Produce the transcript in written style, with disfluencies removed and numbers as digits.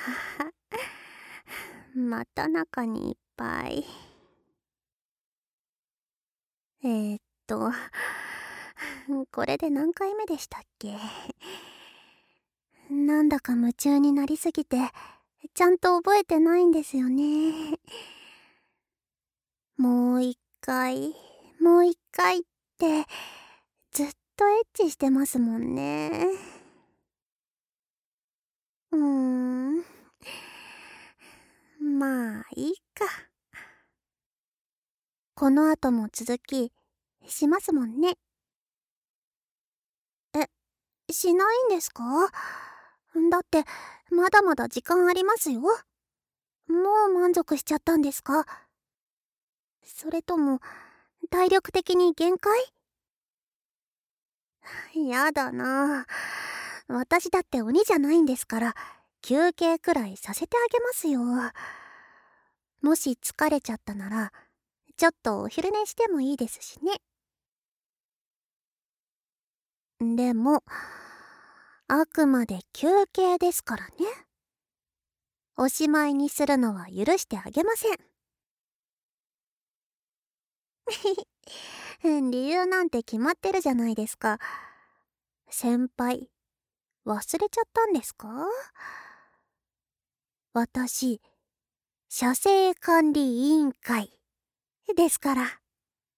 また中にいっぱい。えーっと、これで何回目でしたっけ？なんだか夢中になりすぎて、ちゃんと覚えてないんですよね。もう一回、もう一回って、ずっとエッチしてますもんね。うーん。まあ、いいか。この後も続き、しますもんね。え、しないんですか？だって、まだまだ時間ありますよ。もう満足しちゃったんですか？それとも、体力的に限界？やだな。私だって鬼じゃないんですから、休憩くらいさせてあげますよ。もし疲れちゃったなら、ちょっとお昼寝してもいいですしね。でも、あくまで休憩ですからね。おしまいにするのは許してあげません。理由なんて決まってるじゃないですか。先輩、忘れちゃったんですか？私、社政管理委員会ですから。